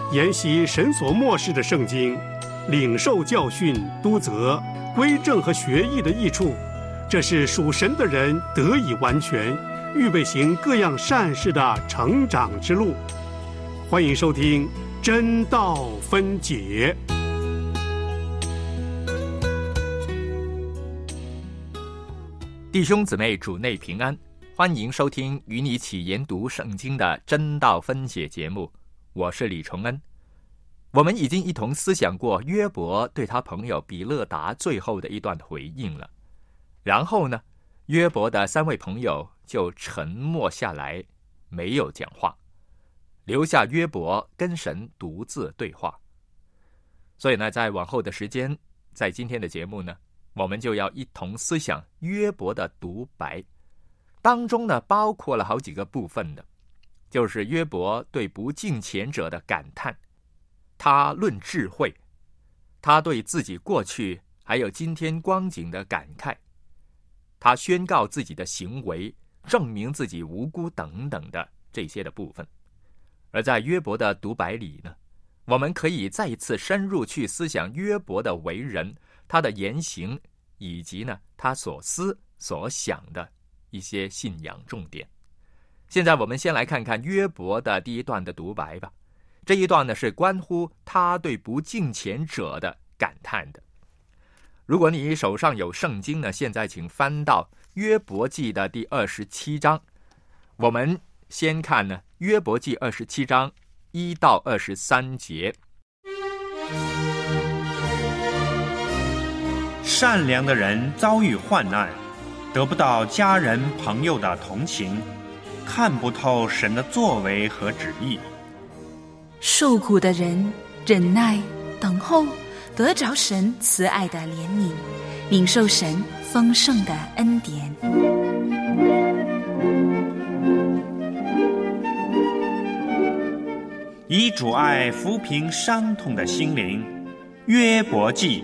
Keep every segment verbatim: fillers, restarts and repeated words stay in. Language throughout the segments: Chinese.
研习神所默示的圣经，领受教训、督责、归正和学艺的益处，这是属神的人得以完全，预备行各样善事的成长之路。欢迎收听真道分解。 弟兄姊妹，主内平安，欢迎收听与你一起研读圣经的真道分解节目，我是李崇恩。我们已经一同思想过约伯对他朋友比勒达最后的一段回应了，然后呢，约伯的三位朋友就沉默下来，没有讲话，留下约伯跟神独自对话。所以呢，在往后的时间，在今天的节目呢，我们就要一同思想约伯的独白，当中呢包括了好几个部分的，就是约伯对不敬虔者的感叹，他论智慧，他对自己过去还有今天光景的感慨，他宣告自己的行为，证明自己无辜等等的这些的部分。而在约伯的独白里呢，我们可以再一次深入去思想约伯的为人，他的言行，以及呢他所思所想的一些信仰重点。现在我们先来看看约伯的第一段的独白吧。这一段呢是关乎他对不敬虔者的感叹的。如果你手上有圣经呢，现在请翻到约伯记的第二十七章。我们先看呢约伯记二十七章一到二十三节。 善良的人遭遇患难，得不到家人朋友的同情，看不透神的作为和旨意。 受苦的人忍耐等候，得着神慈爱的怜悯，领受神丰盛的恩典。 以主爱抚平伤痛的心灵。约伯记。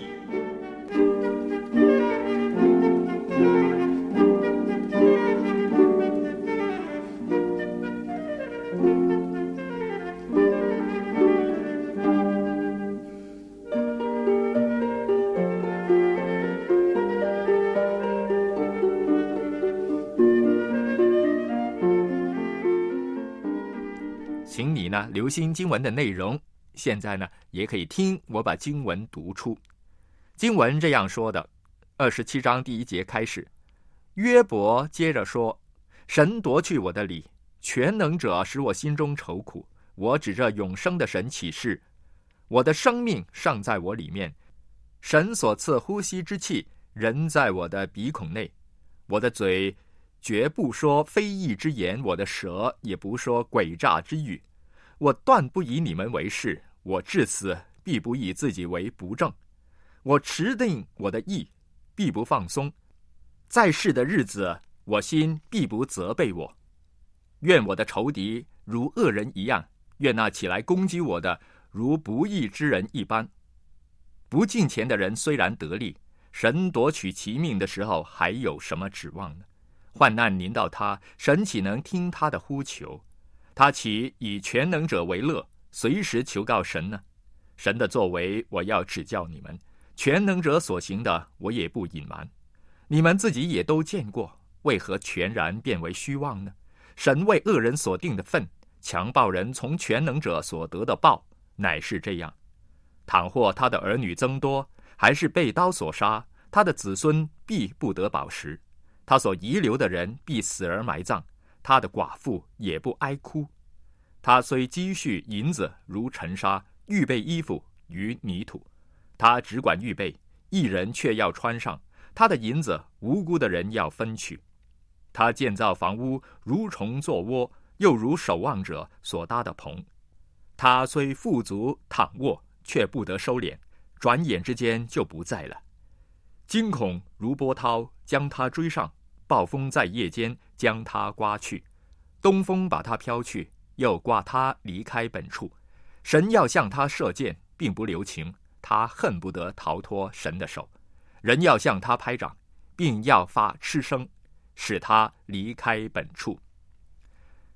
请你呢留心经文的内容，现在呢也可以听我把经文读出。经文这样说的，二十七章第一节开始，约伯接着说：神夺去我的理，全能者使我心中愁苦。我指着永生的神起誓，我的生命尚在我里面，神所赐呼吸之气仍在我的鼻孔内。我的嘴绝不说非义之言，我的舌也不说诡诈之语。我断不以你们为是，我至死必不以自己为不正。我持定我的意，必不放松。在世的日子，我心必不责备我。愿我的仇敌如恶人一样，愿那起来攻击我的如不义之人一般。不敬虔的人虽然得利，神夺取其命的时候，还有什么指望呢？患难临到他，神岂能听他的呼求？他岂以全能者为乐，随时求告神呢？神的作为我要指教你们，全能者所行的我也不隐瞒。你们自己也都见过，为何全然变为虚妄呢？神为恶人所定的分，强暴人从全能者所得的报，乃是这样。倘或他的儿女增多，还是被刀所杀，他的子孙必不得饱食。他所遗留的人必死而埋葬，他的寡妇也不哀哭。他虽积蓄银子如尘沙，预备衣服于泥土，他只管预备，一人却要穿上。他的银子无辜的人要分取。他建造房屋如虫作窝，又如守望者所搭的棚。他虽富足躺卧，却不得收敛，转眼之间就不在了。惊恐如波涛将他追上，暴风在夜间将他刮去，东风把他飘去，又挂他离开本处。神要向他射箭，并不留情，他恨不得逃脱神的手。人要向他拍掌，并要发嗤声，使他离开本处。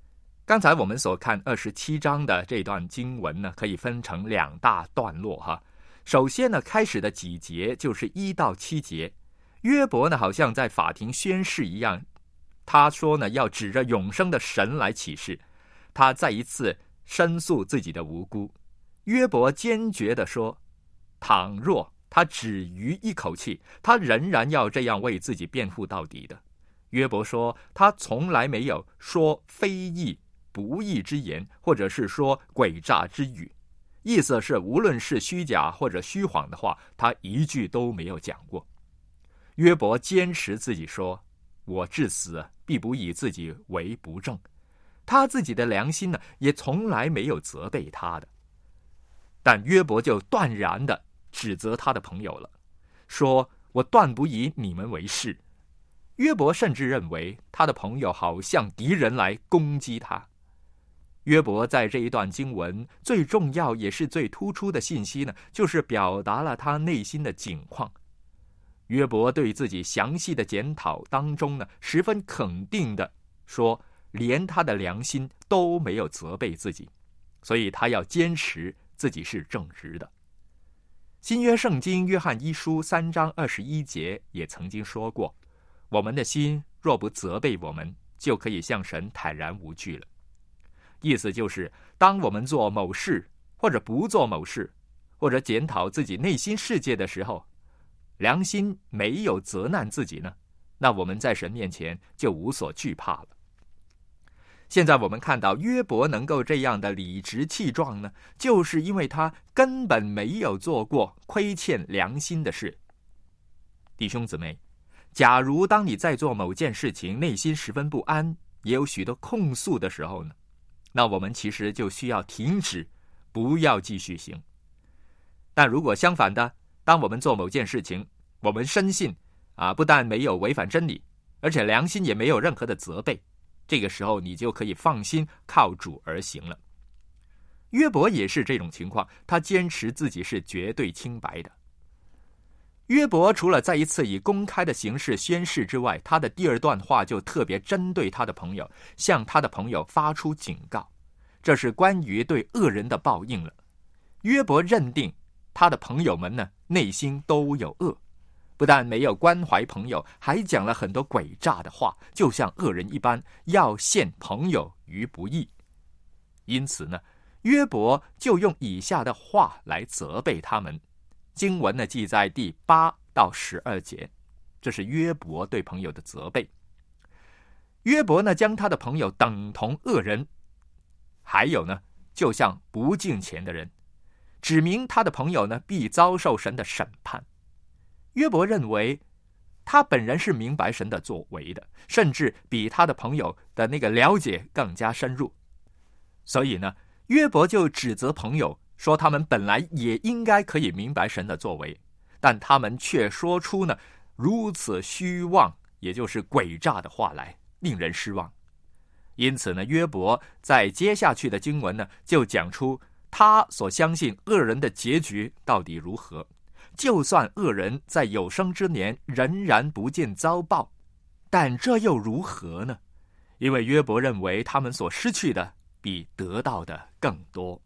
刚才我们所看二十七章的这段经文呢，可以分成两大段落哈。首先呢，开始的几节就是一到七节，约伯呢好像在法庭宣誓一样，他说呢要指着永生的神来起誓，他再一次申诉自己的无辜。约伯坚决地说，倘若他只余一口气，他仍然要这样为自己辩护到底的。约伯说，他从来没有说非义不义之言，或者是说诡诈之语，意思是无论是虚假或者虚谎的话，他一句都没有讲过。约伯坚持自己说，我至死必不以自己为不正，他自己的良心呢，也从来没有责备他的。但约伯就断然地指责他的朋友了，说我断不以你们为是。约伯甚至认为他的朋友好像敌人来攻击他。约伯在这一段经文最重要也是最突出的信息呢，就是表达了他内心的境况。约伯对自己详细的检讨当中呢，十分肯定的说，连他的良心都没有责备自己，所以他要坚持自己是正直的。新约圣经约翰一书三章二十一节也曾经说过，我们的心若不责备我们，就可以向神坦然无惧了。意思就是，当我们做某事或者不做某事，或者检讨自己内心世界的时候，良心没有责难自己呢，那我们在神面前就无所惧怕了。现在我们看到约伯能够这样的理直气壮呢，就是因为他根本没有做过亏欠良心的事。弟兄姊妹，假如当你在做某件事情内心十分不安，也有许多控诉的时候呢，那我们其实就需要停止，不要继续行。但如果相反的，当我们做某件事情，我们深信啊，不但没有违反真理，而且良心也没有任何的责备，这个时候你就可以放心靠主而行了。约伯也是这种情况，他坚持自己是绝对清白的。约伯除了再一次以公开的形式宣誓之外，他的第二段话就特别针对他的朋友，向他的朋友发出警告，这是关于对恶人的报应了。约伯认定他的朋友们呢，内心都有恶，不但没有关怀朋友，还讲了很多诡诈的话，就像恶人一般，要陷朋友于不义。因此呢，约伯就用以下的话来责备他们。经文呢记在第八到十二节，这是约伯对朋友的责备。约伯呢将他的朋友等同恶人，还有呢就像不敬虔的人，指明他的朋友呢必遭受神的审判。约伯认为他本人是明白神的作为的，甚至比他的朋友的那个了解更加深入。所以呢，约伯就指责朋友说，他们本来也应该可以明白神的作为，但他们却说出呢如此虚妄，也就是诡诈的话来，令人失望。因此呢，约伯在接下去的经文呢，就讲出他所相信恶人的结局到底如何。就算恶人在有生之年仍然不见遭报，但这又如何呢？因为约伯认为他们所失去的比得到的更多。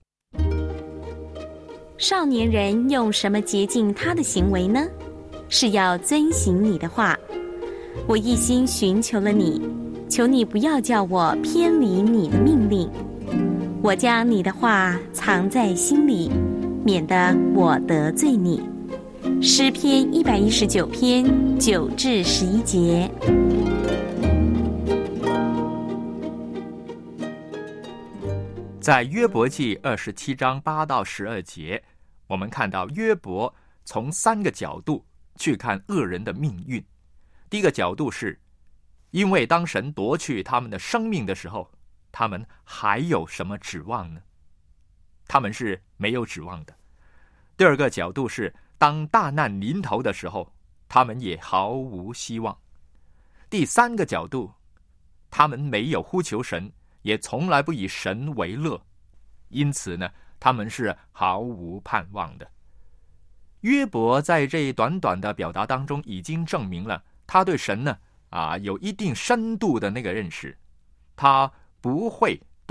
少年人用什么洁净他的行为呢？是要遵行你的话。我一心寻求了你，求你不要叫我偏离你的命令。我将你的话藏在心里，免得我得罪你。诗篇一百一十九篇九至十一节。 在约伯记二十七章八到十二节，我们看到约伯从三个角度去看恶人的命运。第一个角度是，因为当神夺去他们的生命的时候，他们还有什么指望呢？他们是没有指望的。第二个角度是，当大难临头的时候，他们也毫无希望。第三个角度，他们没有呼求神，也从来不以神为乐，因此呢，他们是毫无盼望的。约伯在这一短短的表达当中，已经证明了他对神呢啊有一定深度的那个认识，他不会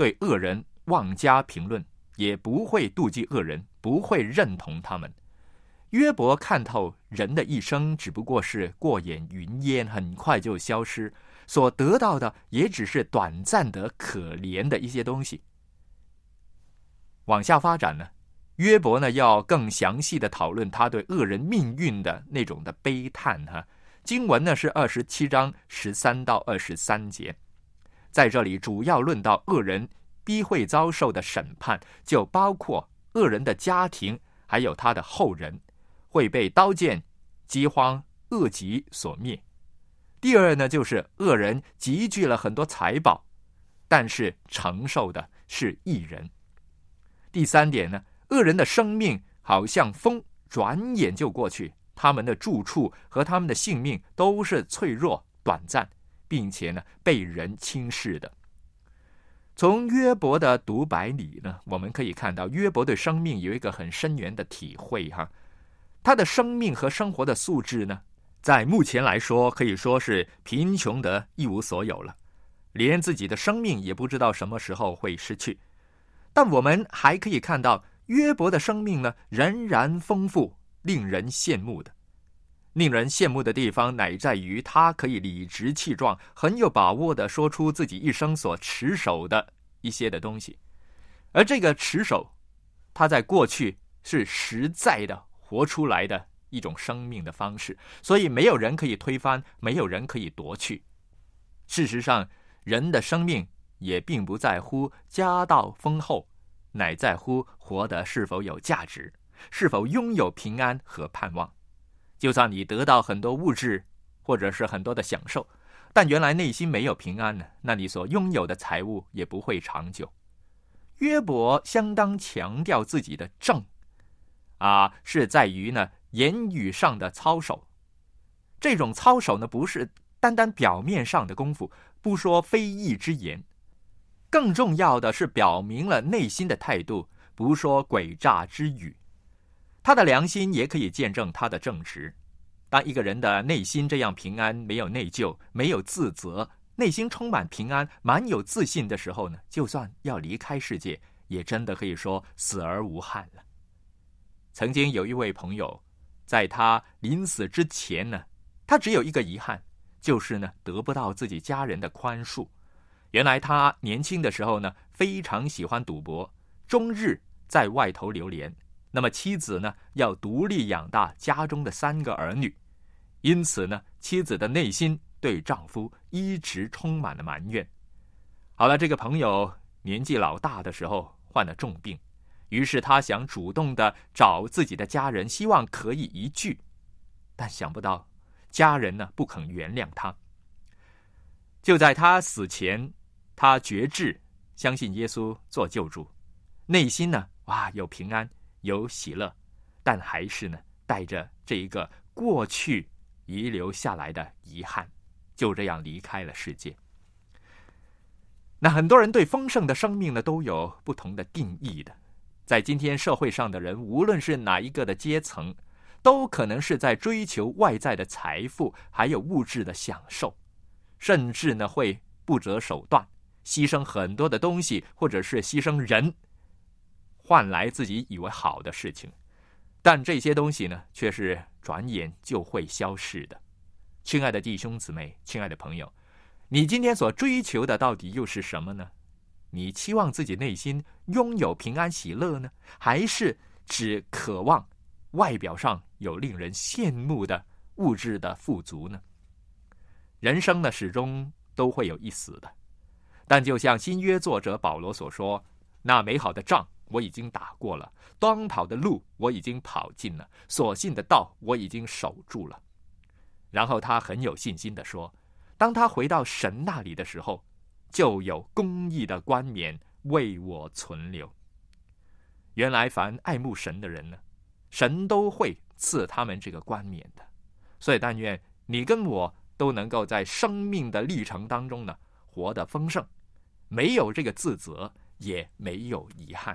对恶人妄加评论，也不会妒忌恶人，不会认同他们。约伯看透人的一生只不过是过眼云烟，很快就消失，所得到的也只是短暂的可怜的一些东西。往下发展呢，约伯呢要更详细的讨论他对恶人命运的那种的悲叹哈。经文呢是二十七章十三到二十三节，在这里主要论到恶人必会遭受的审判，就包括恶人的家庭还有他的后人会被刀剑、饥荒、恶疾所灭。第二呢，就是恶人集聚了很多财宝，但是承受的是义人。第三点呢，恶人的生命好像风，转眼就过去，他们的住处和他们的性命都是脆弱、短暂，并且呢被人轻视的。从约伯的独白里呢，我们可以看到约伯对生命有一个很深远的体会哈。他的生命和生活的素质呢，在目前来说可以说是贫穷得一无所有了，连自己的生命也不知道什么时候会失去。但我们还可以看到约伯的生命呢，仍然丰富，令人羡慕的。令人羡慕的地方乃在于他可以理直气壮，很有把握地说出自己一生所持守的一些的东西。而这个持守，他在过去是实在的活出来的一种生命的方式，所以没有人可以推翻，没有人可以夺去。事实上，人的生命也并不在乎家道丰厚，乃在乎活得是否有价值，是否拥有平安和盼望。就算你得到很多物质或者是很多的享受，但原来内心没有平安呢，那你所拥有的财物也不会长久。约伯相当强调自己的正啊，是在于呢言语上的操守。这种操守呢，不是单单表面上的功夫，不说非义之言，更重要的是表明了内心的态度，不说诡诈之语。他的良心也可以见证他的正直。当一个人的内心这样平安，没有内疚，没有自责，内心充满平安，蛮有自信的时候呢，就算要离开世界，也真的可以说死而无憾了。曾经有一位朋友，在他临死之前呢，他只有一个遗憾，就是呢得不到自己家人的宽恕。原来他年轻的时候呢，非常喜欢赌博，终日在外头流连。那么妻子呢，要独立养大家中的三个儿女，因此呢，妻子的内心对丈夫一直充满了埋怨。好了，这个朋友年纪老大的时候患了重病，于是他想主动的找自己的家人，希望可以一聚，但想不到家人呢不肯原谅他。就在他死前，他决志相信耶稣做救主，内心呢哇有平安有喜乐，但还是呢带着这一个过去遗留下来的遗憾，就这样离开了世界。那很多人对丰盛的生命呢都有不同的定义的。在今天社会上的人，无论是哪一个的阶层，都可能是在追求外在的财富还有物质的享受，甚至呢会不择手段牺牲很多的东西，或者是牺牲人，换来自己以为好的事情。但这些东西呢却是转眼就会消逝的。亲爱的弟兄姊妹，亲爱的朋友，你今天所追求的到底又是什么呢？你期望自己内心拥有平安喜乐呢，还是只渴望外表上有令人羡慕的物质的富足呢？人生呢始终都会有一死的，但就像新约作者保罗所说，那美好的仗我已经打过了，当跑的路我已经跑尽了，所信的道我已经守住了。然后他很有信心地说，当他回到神那里的时候，就有公义的冠冕为我存留。原来凡爱慕神的人呢，神都会赐他们这个冠冕的。所以但愿你跟我都能够在生命的历程当中呢，活得丰盛，没有这个自责，也没有遗憾。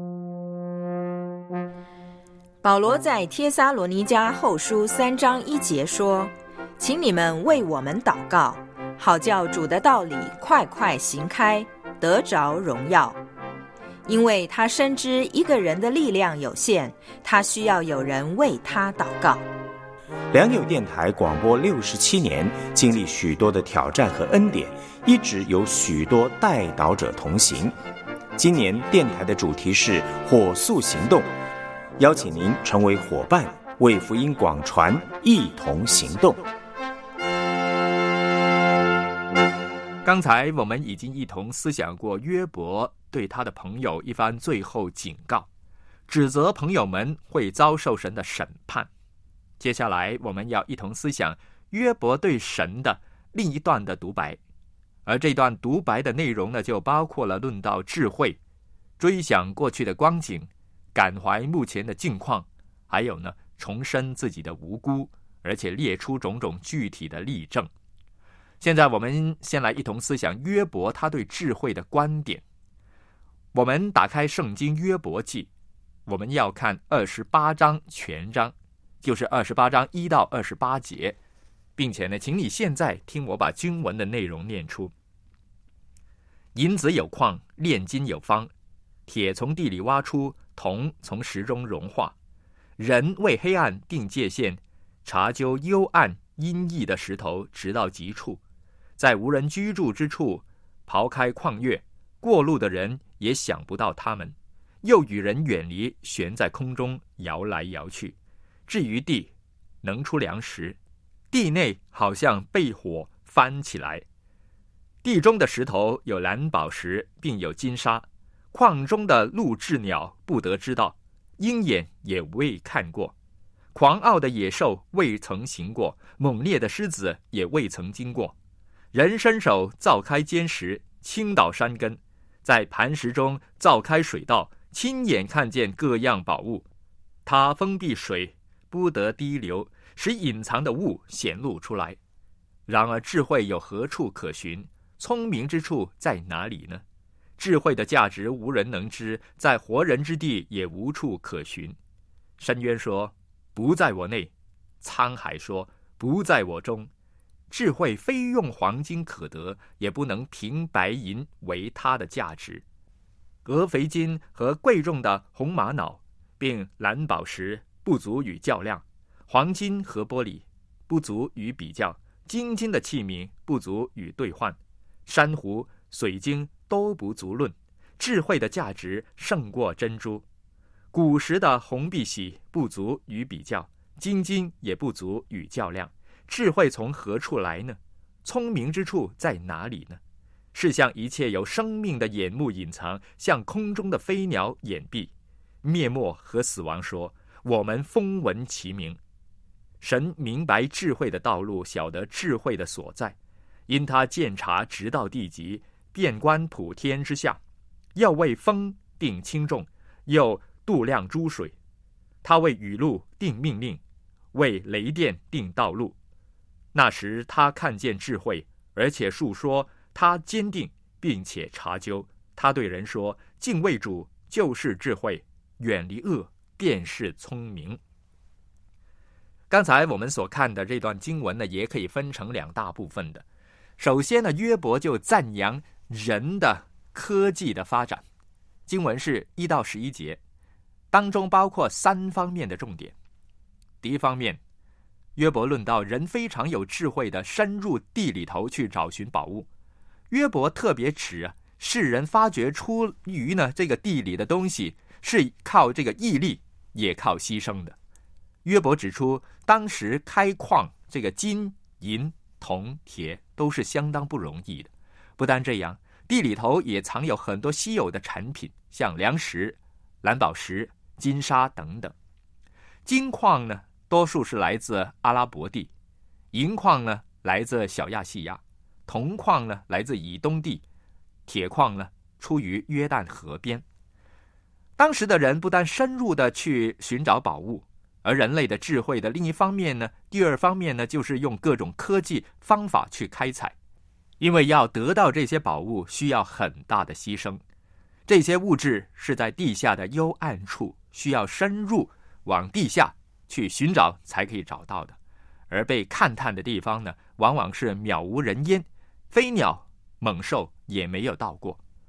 保罗在帖撒罗尼迦后书三章一节说，请你们为我们祷告，好叫主的道理快快行开， 得着荣耀。因为他深知一个人的力量有限，他需要有人为他祷告。 良友电台广播六十七年，经历许多的挑战和恩典，一直有许多代祷者同行。今年电台的主题是火速行动，邀请您成为伙伴，为福音广传一同行动。 刚才我们已经一同思想过约伯对他的朋友一番最后警告，指责朋友们会遭受神的审判。接下来我们要一同思想约伯对神的另一段的独白，而这段独白的内容呢，就包括了论到智慧、追想过去的光景、感怀目前的境况，还有呢重申自己的无辜，而且列出种种具体的例证。现在我们先来一同思想约伯他对智慧的观点。我们打开圣经约伯记，我们要看二十八章全章，就是二十八章一到二十八节，并且呢，请你现在听我把经文的内容念出。银子有矿，炼金有方，铁从地里挖出，铜从石中融化。人为黑暗定界限，查究幽暗阴翳的石头，直到极处，在无人居住之处刨开旷月，过路的人也想不到他们，又与人远离，悬在空中摇来摇去。至于地，能出粮食，地内好像被火翻起来。地中的石头有蓝宝石，并有金沙，矿中的陆雉鸟不得知道，鹰眼也未看过。狂傲的野兽未曾行过，猛烈的狮子也未曾经过。人伸手凿开坚石，倾倒山根，在磐石中凿开水道，亲眼看见各样宝物。他封闭水，不得滴流，使隐藏的物显露出来。然而智慧有何处可寻？聪明之处在哪里呢？智慧的价值无人能知，在活人之地也无处可寻。深渊说，不在我内；沧海说，不在我中。智慧非用黄金可得，也不能凭白银为它的价值。鹅肥金和贵重的红玛瑙，并蓝宝石不足与较量，黄金和玻璃不足与比较，精金的器皿不足与兑换，珊瑚、水晶都不足论。智慧的价值胜过珍珠。古时的红碧玺不足与比较，金金也不足与较量。智慧从何处来呢？聪明之处在哪里呢？是向一切有生命的眼目隐藏，向空中的飞鸟掩蔽。灭没和死亡说，我们风闻其名。神明白智慧的道路，晓得智慧的所在，因他鉴察直到地极，遍观普天之下，要为风定轻重，又度量诸水。他为雨露定命令，为雷电定道路。那时他看见智慧，而且述说，他坚定并且查究。他对人说，敬畏主就是智慧，远离恶便是聪明。刚才我们所看的这段经文呢，也可以分成两大部分的。首先呢，约伯就赞扬人的科技的发展。经文是一到十一节，当中包括三方面的重点。第一方面，约伯论到人非常有智慧的深入地里头去找寻宝物。约伯特别指啊，世人发掘出于呢这个地里的东西是靠这个毅力，也靠牺牲的。约伯指出，当时开矿这个金银铜铁都是相当不容易的。不但这样，地里头也藏有很多稀有的产品，像粮食、蓝宝石、金沙等等。金矿呢，多数是来自阿拉伯地；银矿呢，来自小亚细亚；铜矿呢，来自以东地；铁矿呢，出于约旦河边。当时的人不但深入的去寻找宝物，而人类的智慧的另一方面呢，第二方面呢，就是用各种科技方法去开采。因为要得到这些宝物，需要很大的牺牲。这些物质是在地下的幽暗处，需要深入往地下去寻找才可以找到的。而被勘探的地方呢，往往是渺无人烟，飞鸟猛兽也没有到过。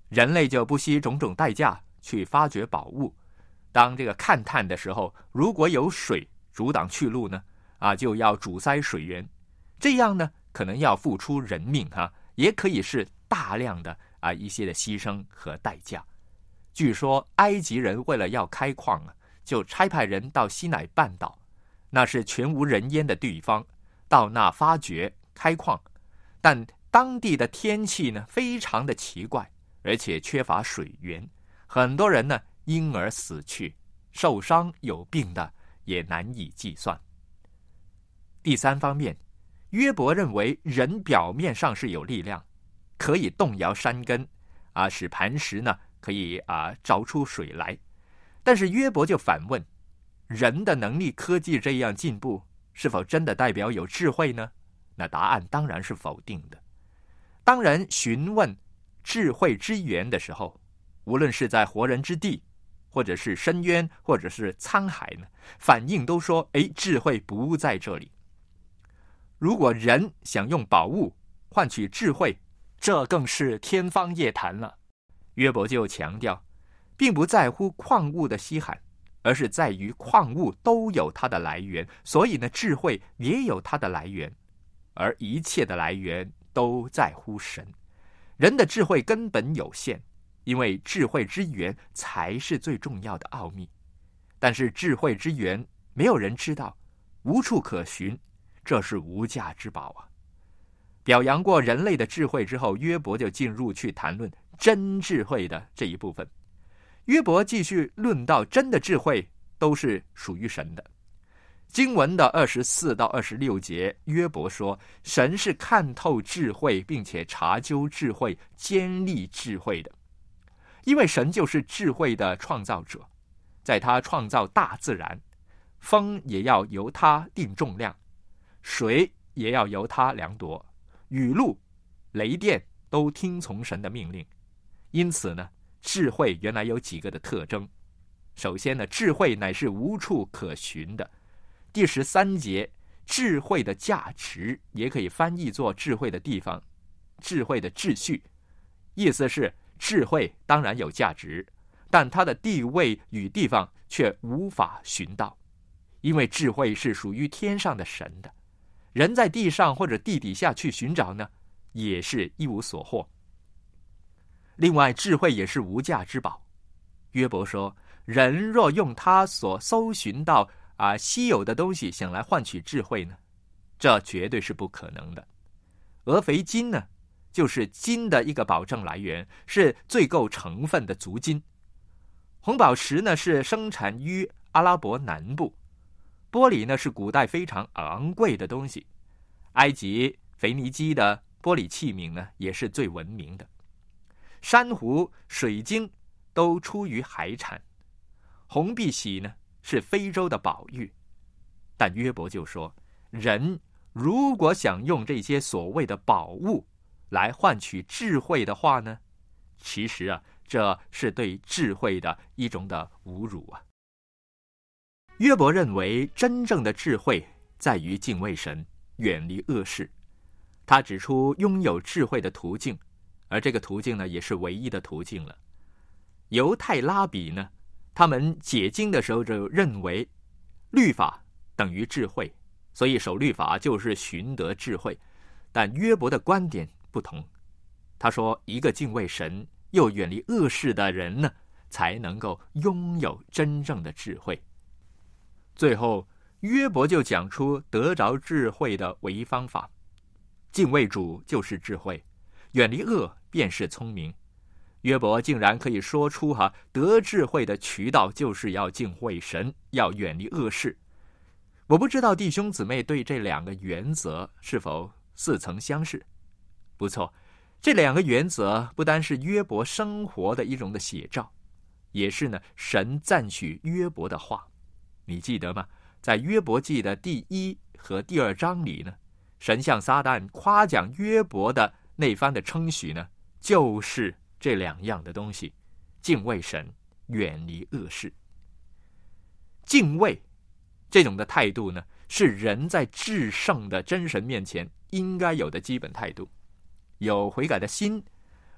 人类就不惜种种代价去发掘宝物。当这个勘探的时候，如果有水阻挡去路呢，啊，就要阻塞水源，这样呢，可能要付出人命哈、啊，也可以是大量的啊一些的牺牲和代价。据说埃及人为了要开矿啊，就差派人到西乃半岛，那是全无人烟的地方，到那发掘开矿，但当地的天气呢非常的奇怪，而且缺乏水源，很多人呢因而死去，受伤有病的也难以计算。第三方面，约伯认为人表面上是有力量，可以动摇山根啊，使磐石呢可以啊凿出水来。但是约伯就反问，人的能力科技这样进步，是否真的代表有智慧呢？那答案当然是否定的。当人询问智慧之源的时候，无论是在活人之地，或者是深渊，或者是沧海呢，反应都说，哎，智慧不在这里。如果人想用宝物换取智慧，这更是天方夜谭了。约伯就强调，并不在乎矿物的稀罕，而是在于矿物都有它的来源，所以呢，智慧也有它的来源，而一切的来源都在乎神。人的智慧根本有限，因为智慧之源才是最重要的奥秘。但是智慧之源没有人知道，无处可寻，这是无价之宝啊！表扬过人类的智慧之后，约伯就进入去谈论真智慧的这一部分。约伯继续论到真的智慧都是属于神的。经文的二十四到二十六节，约伯说，神是看透智慧，并且查究智慧，坚立智慧的。因为神就是智慧的创造者，在他创造大自然，风也要由他定重量，水也要由他量度，雨露、雷电都听从神的命令。因此呢，智慧原来有几个的特征。首先呢，智慧乃是无处可寻的。第十三节，智慧的价值也可以翻译作智慧的地方，智慧的秩序，意思是智慧当然有价值，但它的地位与地方却无法寻到，因为智慧是属于天上的神的，人在地上或者地底下去寻找呢，也是一无所获。另外，智慧也是无价之宝。约伯说，人若用他所搜寻到啊稀有的东西想来换取智慧呢，这绝对是不可能的。俄肥金呢，就是金的一个保证来源，是最够成分的足金。红宝石呢，是生产于阿拉伯南部。玻璃呢，是古代非常昂贵的东西。埃及腓尼基的玻璃器皿呢，也是最闻名的。珊瑚、水晶都出于海产。红碧玺呢，是非洲的宝玉。但约伯就说，人如果想用这些所谓的宝物来换取智慧的话呢，其实啊，这是对智慧的一种的侮辱啊。约伯认为真正的智慧在于敬畏神，远离恶事。他指出拥有智慧的途径，而这个途径呢，也是唯一的途径了。犹太拉比呢，他们解经的时候就认为律法等于智慧，所以守律法就是寻得智慧。但约伯的观点不同，他说一个敬畏神又远离恶事的人呢，才能够拥有真正的智慧。最后，约伯就讲出得着智慧的唯一方法，敬畏主就是智慧，远离恶便是聪明。约伯竟然可以说出哈得智慧的渠道就是要敬畏神，要远离恶事。我不知道弟兄姊妹对这两个原则是否似曾相识。不错，这两个原则不单是约伯生活的一种的写照，也是呢神赞许约伯的话。你记得吗？在约伯记的第一和第二章里呢，神向撒旦夸奖约伯的那番的称许呢，就是这两样的东西：敬畏神，远离恶事。敬畏这种的态度呢，是人在至圣的真神面前应该有的基本态度。有悔改的心，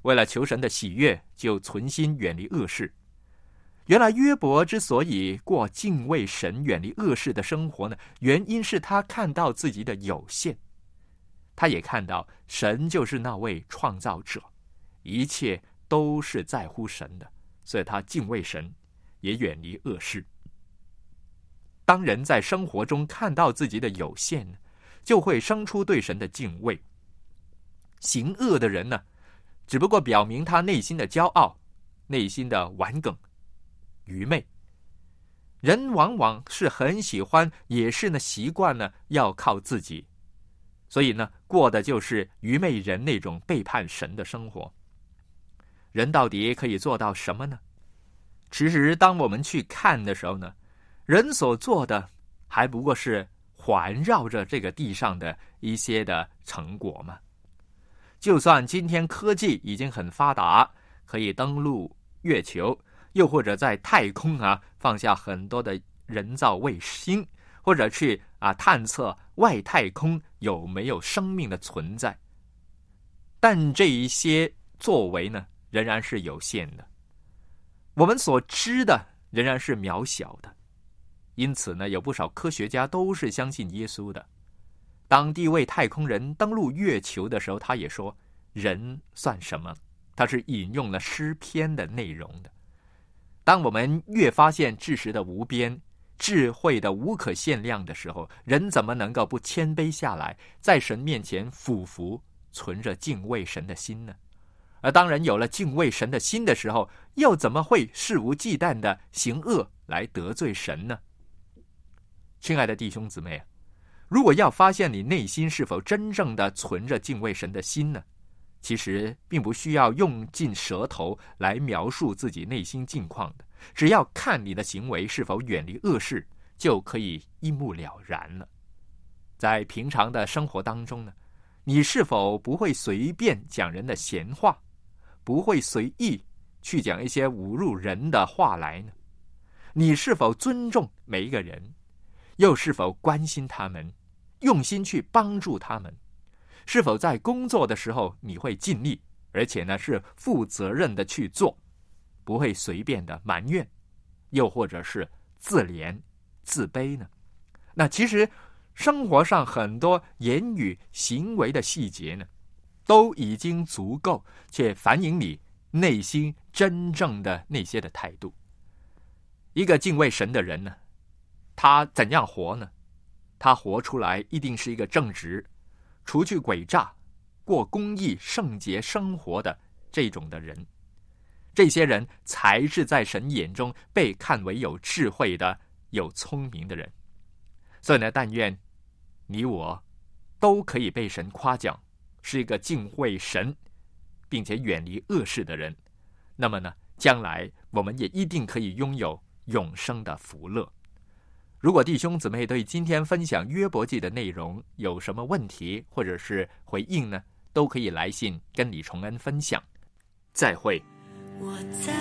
为了求神的喜悦，就存心远离恶事。原来约伯之所以过敬畏神、远离恶事的生活呢，原因是他看到自己的有限，他也看到神就是那位创造者，一切都是在乎神的，所以他敬畏神，也远离恶事。当人在生活中看到自己的有限，就会生出对神的敬畏。行恶的人呢，只不过表明他内心的骄傲、内心的顽梗、愚昧。人往往是很喜欢，也是呢习惯呢要靠自己，所以呢过的就是愚昧人那种背叛神的生活。人到底可以做到什么呢？其实当我们去看的时候呢，人所做的还不过是环绕着这个地上的一些的成果嘛。就算今天科技已经很发达，可以登陆月球，又或者在太空啊放下很多的人造卫星，或者去啊探测外太空有没有生命的存在，但这一些作为呢仍然是有限的，我们所知的仍然是渺小的。因此呢，有不少科学家都是相信耶稣的。当第一位太空人登陆月球的时候，他也说人算什么，他是引用了诗篇的内容的。当我们越发现知识的无边，智慧的无可限量的时候，人怎么能够不谦卑下来，在神面前俯伏，存着敬畏神的心呢？而当人有了敬畏神的心的时候，又怎么会肆无忌惮的行恶来得罪神呢？亲爱的弟兄姊妹，如果要发现你内心是否真正的存着敬畏神的心呢，其实并不需要用尽舌头来描述自己内心境况的，只要看你的行为是否远离恶事，就可以一目了然了。在平常的生活当中呢，你是否不会随便讲人的闲话，不会随意去讲一些侮辱人的话来呢？你是否尊重每一个人，又是否关心他们，用心去帮助他们？是否在工作的时候你会尽力，而且呢是负责任的去做，不会随便的埋怨，又或者是自怜自卑呢？那其实生活上很多言语行为的细节呢，都已经足够且反映你内心真正的那些的态度。一个敬畏神的人呢，他怎样活呢？他活出来一定是一个正直、除去诡诈、过公义圣洁生活的这种的人。这些人才是在神眼中被看为有智慧的、有聪明的人。所以呢，但愿你我都可以被神夸奖，是一个敬畏神并且远离恶事的人。那么呢，将来我们也一定可以拥有永生的福乐。如果弟兄姊妹对今天分享约伯记的内容有什么问题或者是回应呢，都可以来信跟李崇恩分享。再会。 我在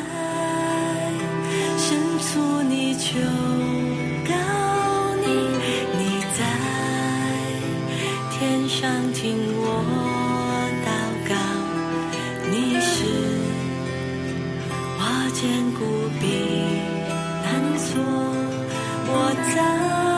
深处你求告你，你在天上听我祷告，你是我坚固避难所，我在